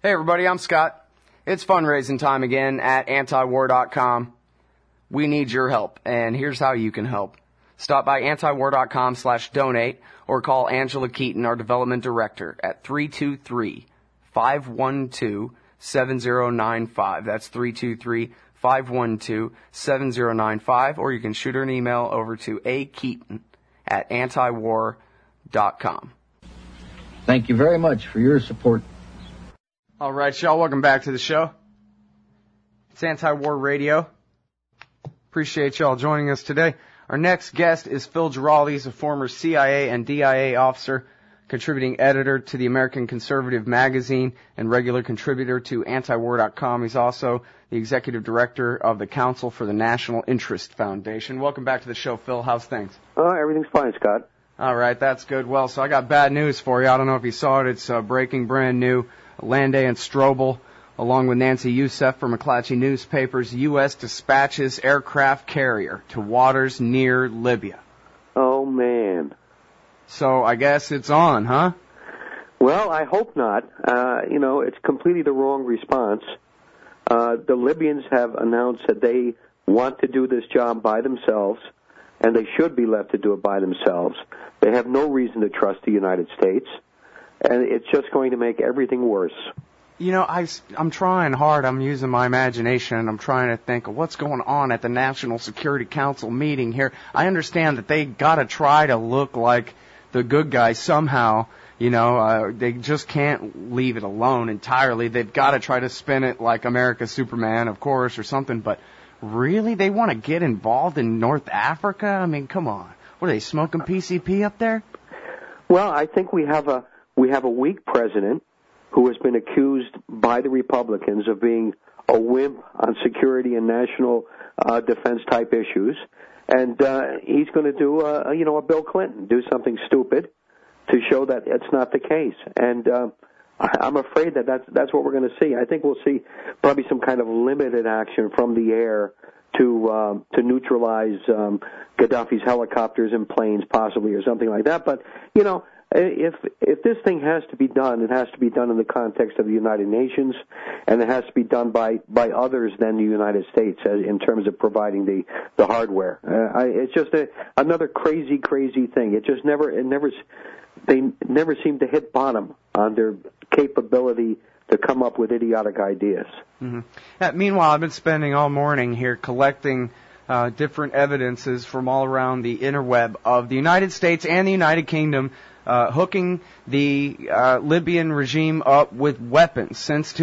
Hey everybody, I'm Scott. It's fundraising time again at antiwar.com. We need your help, and here's how you can help. Stop by antiwar.com/donate or call Angela Keaton, our development director, at 323-512-7095. That's 323-512-7095, or you can shoot her an email over to akeaton@antiwar.com. Thank you very much for your support. All right, y'all, welcome back to the show. It's Anti-War Radio. Appreciate y'all joining us today. Our next guest is Phil Giraldi. He's a former CIA and DIA officer, contributing editor to the American Conservative magazine and regular contributor to antiwar.com. He's also the executive director of the Council for the National Interest Foundation. Welcome back to the show, Phil. How's things? Everything's fine, Scott. All right, that's good. Well, so I got bad news for you. I don't know if you saw it. It's breaking, brand new. Landay and Strobel, along with Nancy Youssef from McClatchy Newspapers, U.S. dispatches aircraft carrier to waters near Libya. Oh, man. So I guess it's on, huh? Well, I hope not. It's completely the wrong response. The Libyans have announced that they want to do this job by themselves, and they should be left to do it by themselves. They have no reason to trust the United States. And it's just going to make everything worse. You know, I'm trying hard. I'm using my imagination, and I'm trying to think of what's going on at the National Security Council meeting here. I understand that they got to try to look like the good guys somehow. They just can't leave it alone entirely. They've got to try to spin it like America's Superman, of course, or something. But really, they want to get involved in North Africa? I mean, come on. What are they, smoking PCP up there? Well, I think we have a weak president who has been accused by the Republicans of being a wimp on security and national defense type issues, and he's going to do a Bill Clinton, do something stupid to show that it's not the case. And I'm afraid that that's what we're going to see. I think we'll see probably some kind of limited action from the air to neutralize Gaddafi's helicopters and planes, possibly, or something like that. But if this thing has to be done, it has to be done in the context of the United Nations, and it has to be done by others than the United States in terms of providing the hardware. It's just another crazy thing. They never seem to hit bottom on their capability to come up with idiotic ideas. Mm-hmm. Meanwhile, I've been spending all morning here collecting different evidences from all around the interweb of the United States and the United Kingdom hooking the Libyan regime up with weapons. Since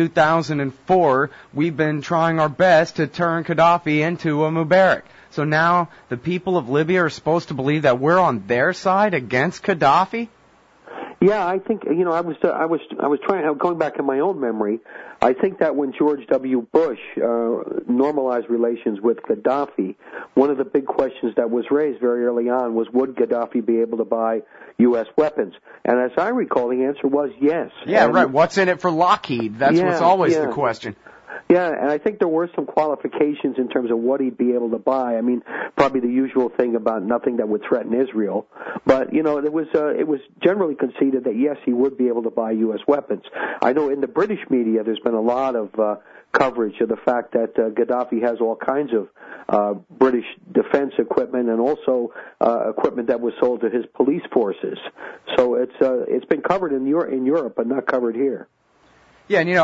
2004, we've been trying our best to turn Gaddafi into a Mubarak. So now the people of Libya are supposed to believe that we're on their side against Gaddafi? Yeah, I think, I was going back in my own memory, I think that when George W. Bush normalized relations with Gaddafi, one of the big questions that was raised very early on was, would Gaddafi be able to buy U.S. weapons? And as I recall, the answer was yes. Yeah, right. What's in it for Lockheed? That's what's always the question. Yeah, and I think there were some qualifications in terms of what he'd be able to buy. I mean, probably the usual thing about nothing that would threaten Israel. But, it was generally conceded that, yes, he would be able to buy U.S. weapons. I know in the British media there's been a lot of coverage of the fact that Gaddafi has all kinds of British defense equipment and also equipment that was sold to his police forces. So it's been covered in Europe, but not covered here. Yeah, and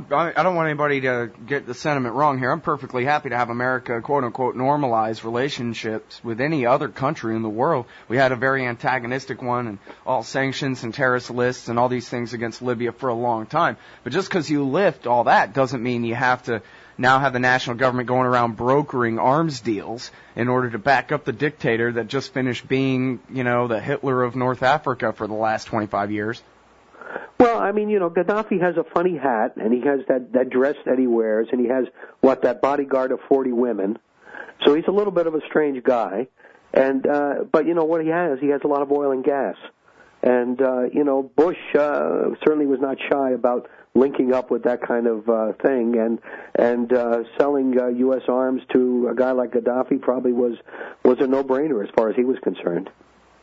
I don't want anybody to get the sentiment wrong here. I'm perfectly happy to have America, quote unquote, normalize relationships with any other country in the world. We had a very antagonistic one, and all sanctions and terrorist lists and all these things against Libya for a long time. But just because you lift all that doesn't mean you have to now have the national government going around brokering arms deals in order to back up the dictator that just finished being, the Hitler of North Africa for the last 25 years. Well, Gaddafi has a funny hat, and he has that dress that he wears, and he has, that bodyguard of 40 women. So he's a little bit of a strange guy. And, but what he has a lot of oil and gas. And, Bush certainly was not shy about linking up with that kind of thing, and selling U.S. arms to a guy like Gaddafi probably was a no-brainer as far as he was concerned.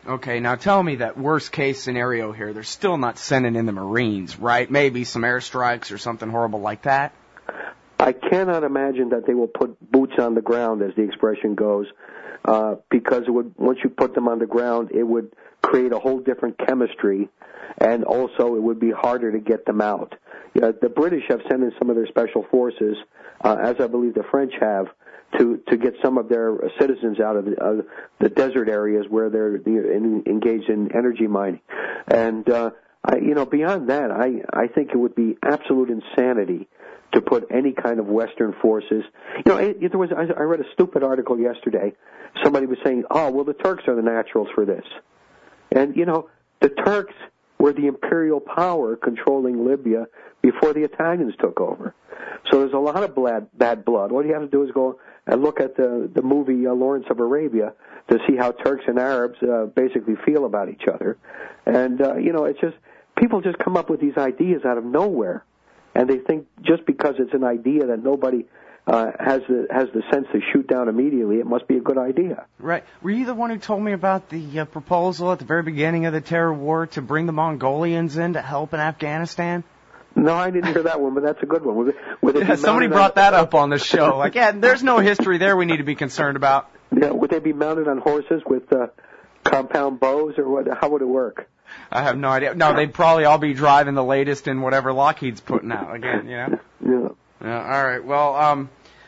Okay, now tell me that worst case scenario here. They're still not sending in the Marines, right? Maybe some airstrikes or something horrible like that? I cannot imagine that they will put boots on the ground, as the expression goes, because it would, once you put them on the ground, it would create a whole different chemistry, and also it would be harder to get them out. The British have sent in some of their special forces, as I believe the French have, to get some of their citizens out of the desert areas where they're engaged in energy mining. And beyond that, I think it would be absolute insanity to put any kind of Western forces. I read a stupid article yesterday. Somebody was saying, "Oh, well, the Turks are the naturals for this," and the Turks were the imperial power controlling Libya before the Italians took over. So there's a lot of bad blood. All you have to do is go and look at the movie Lawrence of Arabia to see how Turks and Arabs basically feel about each other. And, it's just, people just come up with these ideas out of nowhere. And they think just because it's an idea that nobody has the sense to shoot down immediately, it must be a good idea. Right. Were you the one who told me about the proposal at the very beginning of the terror war to bring the Mongolians in to help in Afghanistan? No, I didn't hear that one, but that's a good one. Somebody brought that up on the show. Like, there's no history there we need to be concerned about. Yeah, would they be mounted on horses with compound bows, or what? How would it work? I have no idea. No, they'd probably all be driving the latest in whatever Lockheed's putting out again, Yeah. Yeah, all right. Well,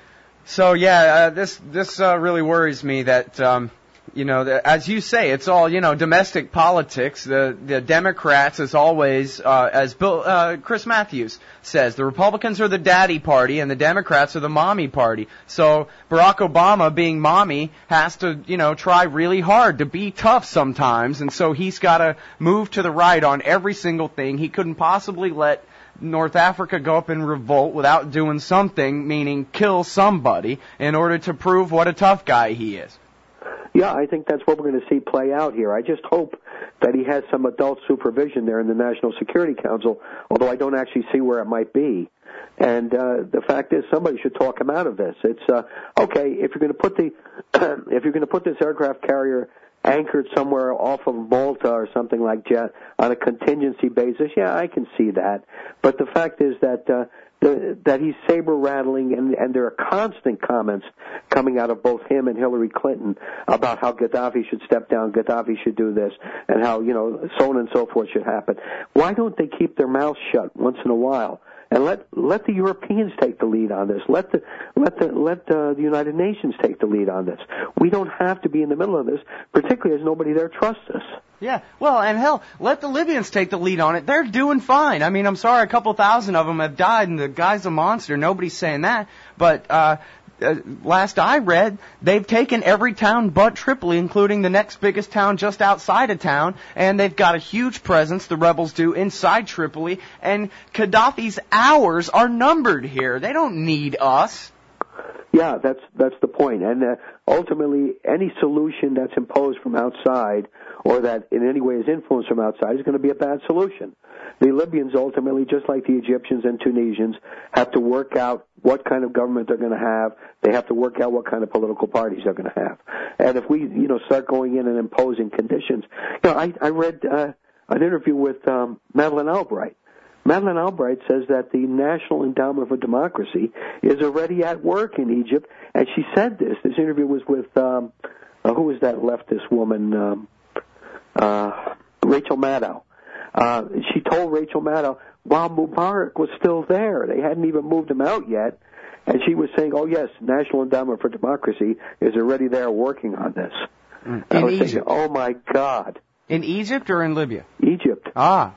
this really worries me that, as you say, it's all, domestic politics. The Democrats, as always, as Chris Matthews says, the Republicans are the daddy party and the Democrats are the mommy party. So Barack Obama, being mommy, has to, try really hard to be tough sometimes. And so he's got to move to the right on every single thing. He couldn't possibly let North Africa go up in revolt without doing something, meaning kill somebody, in order to prove what a tough guy he is. Yeah, I think that's what we're going to see play out here. I just hope that he has some adult supervision there in the National Security Council, although I don't actually see where it might be. And the fact is, somebody should talk him out of this. It's okay if you're going to put this aircraft carrier anchored somewhere off of Malta or something like that on a contingency basis. Yeah, I can see that. But the fact is that he's saber rattling, and there are constant comments coming out of both him and Hillary Clinton about how Gaddafi should step down, Gaddafi should do this, and how so on and so forth should happen. Why don't they keep their mouths shut once in a while and let the Europeans take the lead on this? Let the United Nations take the lead on this. We don't have to be in the middle of this, particularly as nobody there trusts us. Yeah, well, and hell, let the Libyans take the lead on it. They're doing fine. I mean, I'm sorry, a couple thousand of them have died, and the guy's a monster. Nobody's saying that. But last I read, they've taken every town but Tripoli, including the next biggest town just outside of town, and they've got a huge presence, the rebels do, inside Tripoli, and Gaddafi's hours are numbered here. They don't need us. Yeah, that's the point. And ultimately, any solution that's imposed from outside or that in any way is influenced from outside is going to be a bad solution. The Libyans ultimately, just like the Egyptians and Tunisians, have to work out what kind of government they're going to have. They have to work out what kind of political parties they're going to have. And if we, start going in and imposing conditions, I read an interview with Madeleine Albright. Madeleine Albright says that the National Endowment for Democracy is already at work in Egypt, and she said this. This interview was with, who was that leftist woman, Rachel Maddow. She told Rachel Maddow, while Mubarak was still there, they hadn't even moved him out yet, and she was saying, oh yes, National Endowment for Democracy is already there working on this. In Egypt? Thinking, oh my God. In Egypt or in Libya? Egypt. Ah.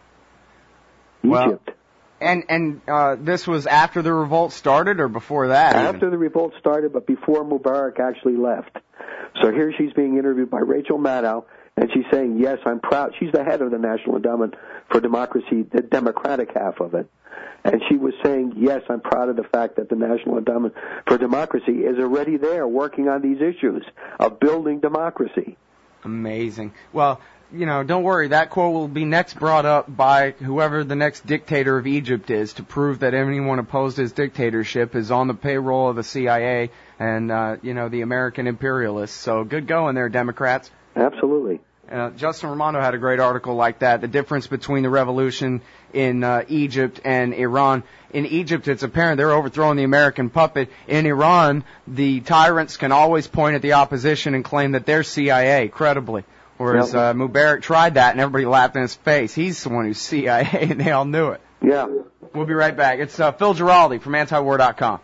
Egypt. Well, and this was after the revolt started or before that? After the revolt started, but before Mubarak actually left. So here she's being interviewed by Rachel Maddow, and she's saying, yes, I'm proud. She's the head of the National Endowment for Democracy, the Democratic half of it. And she was saying, yes, I'm proud of the fact that the National Endowment for Democracy is already there working on these issues of building democracy. Amazing. Well, don't worry, that quote will be next brought up by whoever the next dictator of Egypt is to prove that anyone opposed his dictatorship is on the payroll of the CIA and, the American imperialists. So good going there, Democrats. Absolutely. Justin Raimondo had a great article like that, the difference between the revolution in Egypt and Iran. In Egypt, it's apparent they're overthrowing the American puppet. In Iran, the tyrants can always point at the opposition and claim that they're CIA, credibly. Whereas Mubarak tried that, and everybody laughed in his face. He's the one who's CIA, and they all knew it. Yeah. We'll be right back. It's Phil Giraldi from antiwar.com.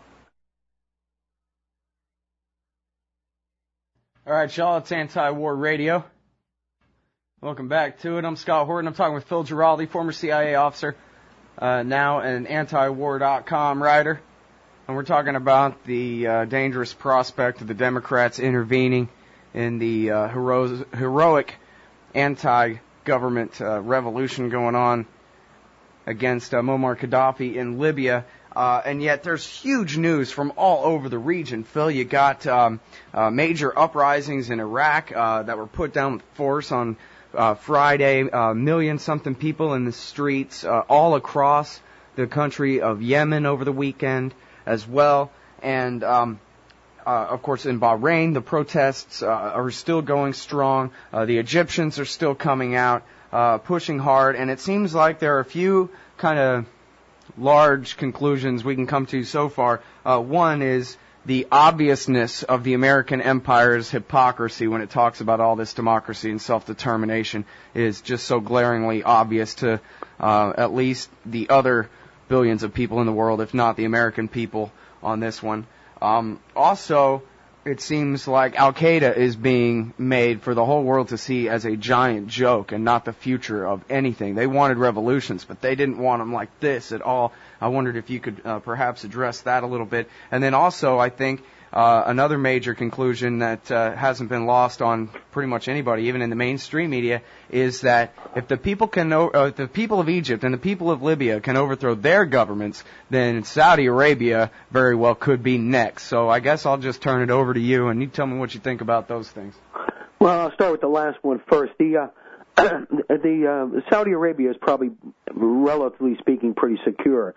All right, y'all, it's Anti-War Radio. Welcome back to it. I'm Scott Horton. I'm talking with Phil Giraldi, former CIA officer, now an antiwar.com writer. And we're talking about the dangerous prospect of the Democrats intervening in the heroic anti-government revolution going on against Muammar Gaddafi in Libya. And yet there's huge news from all over the region. Phil, you got major uprisings in Iraq that were put down with force on Friday. Million-something people in the streets all across the country of Yemen over the weekend as well. And, of course, in Bahrain, the protests are still going strong. The Egyptians are still coming out, pushing hard. And it seems like there are a few kind of large conclusions we can come to so far. One is the obviousness of the American empire's hypocrisy when it talks about all this democracy and self-determination is just so glaringly obvious to at least the other billions of people in the world, if not the American people on this one. Also, it seems like Al-Qaeda is being made for the whole world to see as a giant joke and not the future of anything. They wanted revolutions, but they didn't want them like this at all. I wondered if you could perhaps address that a little bit. And then also, I think, another major conclusion that hasn't been lost on pretty much anybody, even in the mainstream media, is that if the people the people of Egypt and the people of Libya can overthrow their governments, then Saudi Arabia very well could be next. So I guess I'll just turn it over to you, and you tell me what you think about those things. Well, I'll start with the last one first. The Saudi Arabia is probably, relatively speaking, pretty secure.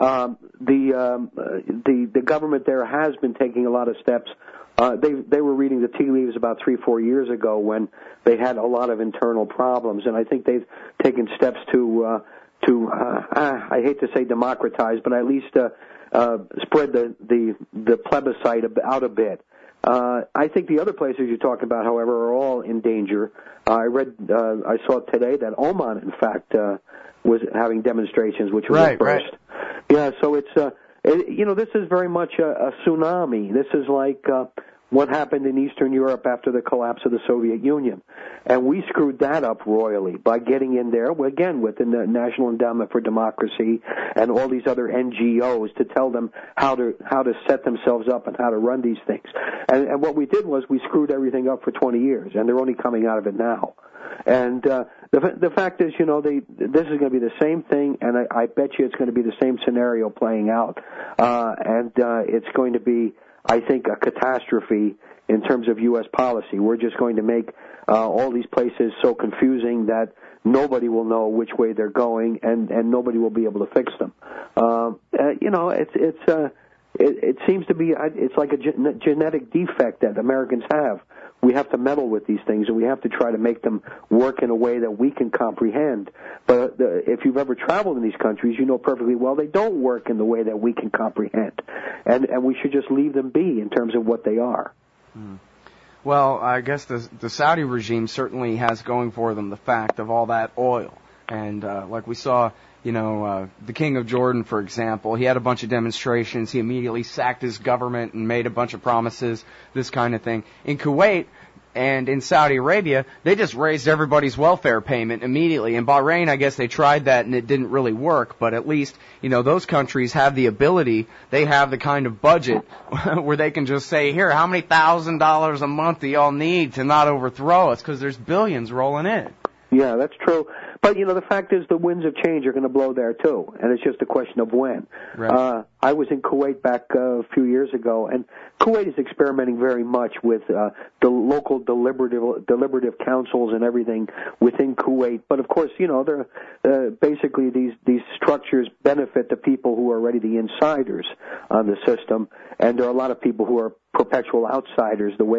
The government there has been taking a lot of steps. They were reading the tea leaves about 3-4 years ago when they had a lot of internal problems, and I think they've taken steps to I hate to say democratize, but at least spread the plebiscite out a bit. I think the other places you talk about, however, are all in danger. I saw today that Oman, in fact, was having demonstrations, which was a first. Right. Yeah, so it's, this is very much a tsunami. This is like what happened in Eastern Europe after the collapse of the Soviet Union. And we screwed that up royally by getting in there, again, within the National Endowment for Democracy and all these other NGOs to tell them how to set themselves up and how to run these things. And what we did was we screwed everything up for 20 years, and they're only coming out of it now. And the fact is, this is going to be the same thing, and I bet you it's going to be the same scenario playing out. And it's going to be, I think, a catastrophe in terms of U.S. policy. We're just going to make all these places so confusing that nobody will know which way they're going, and nobody will be able to fix them. It seems to be, it's like a genetic defect that Americans have. We have to meddle with these things, and we have to try to make them work in a way that we can comprehend. But if you've ever traveled in these countries, you know perfectly well they don't work in the way that we can comprehend. And we should just leave them be in terms of what they are. Well, I guess the Saudi regime certainly has going for them the fact of all that oil. And like we saw, the King of Jordan, for example, he had a bunch of demonstrations. He immediately sacked his government and made a bunch of promises, this kind of thing. In Kuwait and in Saudi Arabia, they just raised everybody's welfare payment immediately. In Bahrain, I guess they tried that and it didn't really work, but at least, those countries have the ability, they have the kind of budget where they can just say, here, how many $1,000s a month do y'all need to not overthrow us? Because there's billions rolling in. Yeah, that's true. But, the fact is the winds of change are going to blow there, too, and it's just a question of when. Right. I was in Kuwait back a few years ago, and Kuwait is experimenting very much with the local deliberative councils and everything within Kuwait. But, of course, they're basically these structures benefit the people who are already the insiders on the system, and there are a lot of people who are perpetual outsiders, the way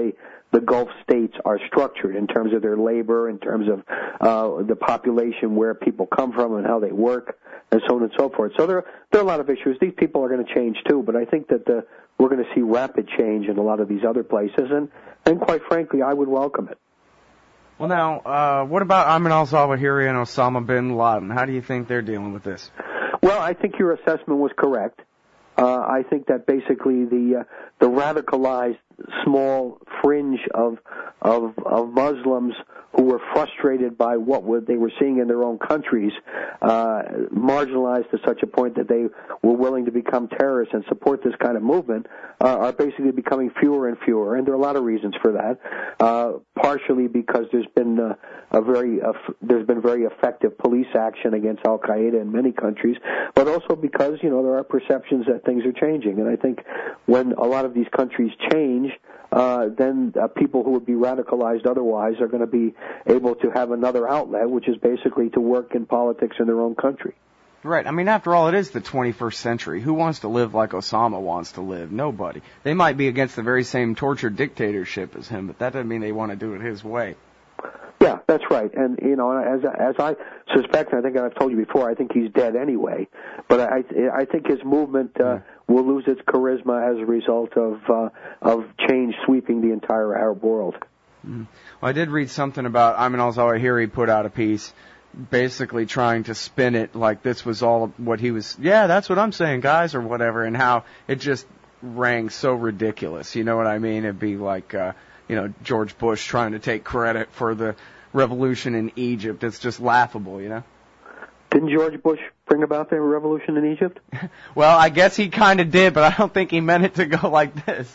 the Gulf states are structured in terms of their labor, in terms of the population, where people come from and how they work, and so on and so forth. So there are a lot of issues. These people are going to change too, but I think that we're going to see rapid change in a lot of these other places, and quite frankly, I would welcome it. Well, now, what about Ayman al-Zawahiri and Osama bin Laden? How do you think they're dealing with this? Well, I think your assessment was correct. I think that basically the radicalized small fringe of Muslims who were frustrated by they were seeing in their own countries, marginalized to such a point that they were willing to become terrorists and support this kind of movement, are basically becoming fewer and fewer, and there are a lot of reasons for that. Partially because there's been very effective police action against Al Qaeda in many countries, but also because there are perceptions that things are changing, and I think when a lot of these countries change, then people who would be radicalized otherwise are going to be able to have another outlet, which is basically to work in politics in their own country. Right. I mean, after all, it is the 21st century. Who wants to live like Osama wants to live? Nobody. They might be against the very same torture dictatorship as him, but that doesn't mean they want to do it his way. Yeah, that's right. And, as I suspect, and I think I've told you before, I think he's dead anyway. But I think his movement will lose its charisma as a result of change sweeping the entire Arab world. Well, I did read something about Ayman al-Zawahiri put out a piece basically trying to spin it like this was all what he was, that's what I'm saying, guys, or whatever, and how it just rang so ridiculous. You know what I mean? It'd be like, George Bush trying to take credit for the revolution in Egypt. It's just laughable, Didn't George Bush bring about the revolution in Egypt? Well, I guess he kind of did, but I don't think he meant it to go like this.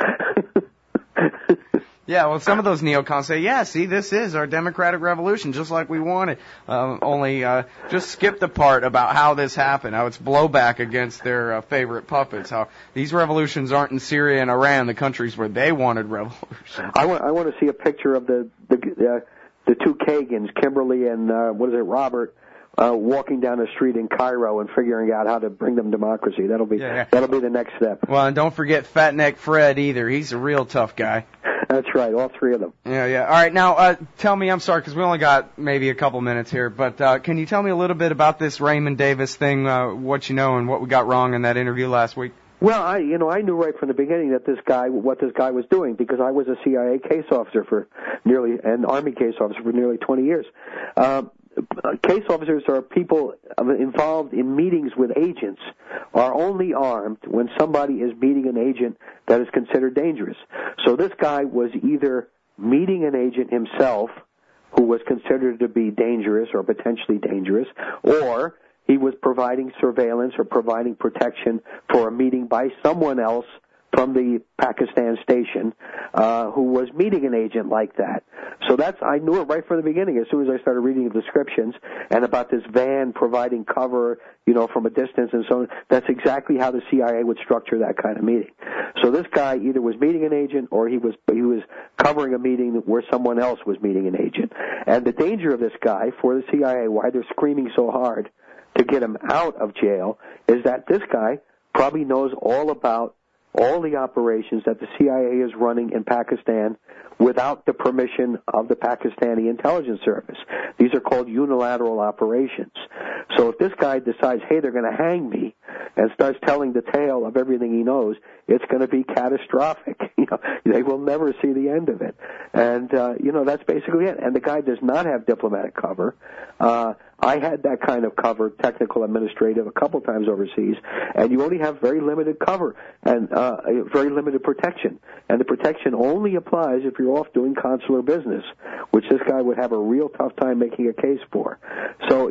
Yeah, well, some of those neocons say, see, this is our democratic revolution, just like we wanted. Only just skip the part about how this happened, how it's blowback against their favorite puppets, how these revolutions aren't in Syria and Iran, the countries where they wanted revolutions. I want to see a picture of the two Kagans, Kimberly and Robert, walking down the street in Cairo and figuring out how to bring them democracy. That'll be the next step. Well, and don't forget Fat Neck Fred either. He's a real tough guy. That's right, all three of them. Yeah. All right, now tell me, I'm sorry, because we only got maybe a couple minutes here, but can you tell me a little bit about this Raymond Davis thing, what you know and what we got wrong in that interview last week? Well, I knew right from the beginning that what this guy was doing, because I was a CIA case officer an Army case officer for nearly 20 years. Case officers are people involved in meetings with agents, are only armed when somebody is meeting an agent that is considered dangerous. So this guy was either meeting an agent himself who was considered to be dangerous or potentially dangerous, or he was providing surveillance or providing protection for a meeting by someone else from the Pakistan station who was meeting an agent like that. So I knew it right from the beginning as soon as I started reading the descriptions and about this van providing cover, from a distance and so on. That's exactly how the CIA would structure that kind of meeting. So this guy either was meeting an agent or he was covering a meeting where someone else was meeting an agent. And the danger of this guy for the CIA, why they're screaming so hard to get him out of jail, is that this guy probably knows all about all the operations that the CIA is running in Pakistan without the permission of the Pakistani intelligence service. These are called unilateral operations. So if this guy decides, hey, they're going to hang me, and starts telling the tale of everything he knows, it's going to be catastrophic. They will never see the end of it. And, that's basically it. And the guy does not have diplomatic cover. I had that kind of cover, technical, administrative, a couple times overseas, and you only have very limited cover and very limited protection. And the protection only applies if you're off doing consular business, which this guy would have a real tough time making a case for. So,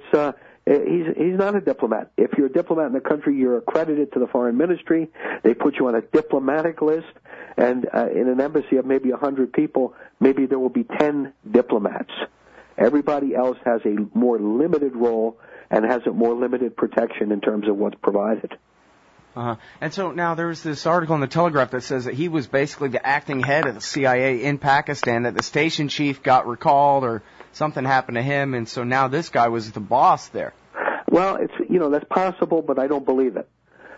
he's not a diplomat. If you're a diplomat in the country, you're accredited to the foreign ministry. They put you on a diplomatic list, and in an embassy of maybe 100 people, maybe there will be 10 diplomats. Everybody else has a more limited role and has a more limited protection in terms of what's provided. And so now there's this article in the Telegraph that says that he was basically the acting head of the CIA in Pakistan, that the station chief got recalled or something happened to him, and so now this guy was the boss there. Well, that's possible, but I don't believe it.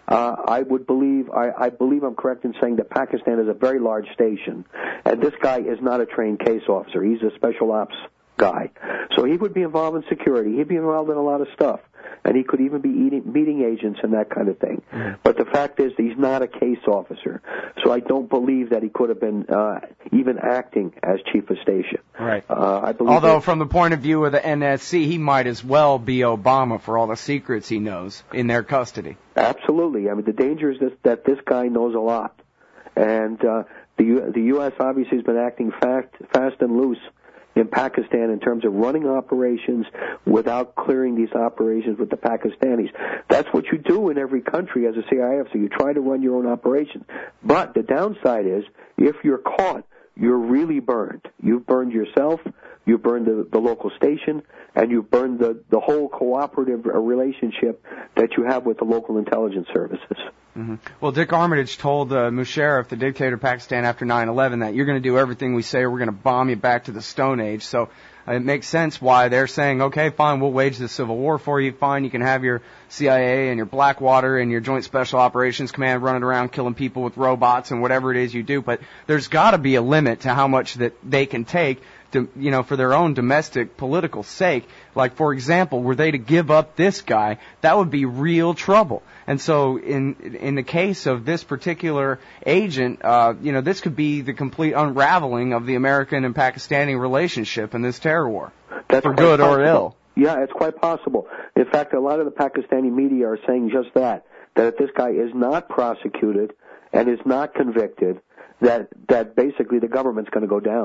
I believe I'm correct in saying that Pakistan is a very large station, and this guy is not a trained case officer. He's a special ops guy. So he would be involved in security. He'd be involved in a lot of stuff. And he could even be meeting agents and that kind of thing. Mm-hmm. But the fact is, he's not a case officer. So I don't believe that he could have been even acting as chief of station. Right. Although from the point of view of the NSC, he might as well be Obama for all the secrets he knows in their custody. Absolutely. I mean, the danger is that this guy knows a lot. And the U.S. obviously has been acting fast and loose in Pakistan in terms of running operations without clearing these operations with the Pakistanis. That's what you do in every country as a CIA officer. You try to run your own operation. But the downside is, if you're caught, you're really burned. You've burned yourself, you burned the local station, and you burned the whole cooperative relationship that you have with the local intelligence services. Mm-hmm. Well, Dick Armitage told Musharraf, the dictator of Pakistan, after 9/11, that you're going to do everything we say or we're going to bomb you back to the Stone Age. So it makes sense why they're saying, okay, fine, we'll wage the civil war for you. Fine, you can have your CIA and your Blackwater and your Joint Special Operations Command running around killing people with robots and whatever it is you do. But there's got to be a limit to how much that they can take to, for their own domestic political sake. Like, for example, were they to give up this guy, that would be real trouble. And so in the case of this particular agent, this could be the complete unraveling of the American and Pakistani relationship in this terror war. That's for good possible. Or ill. Yeah, it's quite possible. In fact, a lot of the Pakistani media are saying just that if this guy is not prosecuted and is not convicted, that basically the government's going to go down.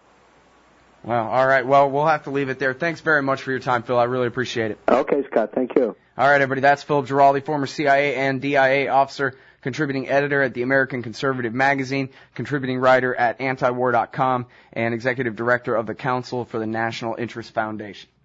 Well, all right. Well, we'll have to leave it there. Thanks very much for your time, Phil. I really appreciate it. Okay, Scott. Thank you. All right, everybody. That's Phil Giraldi, former CIA and DIA officer, contributing editor at the American Conservative Magazine, contributing writer at antiwar.com, and executive director of the Council for the National Interest Foundation.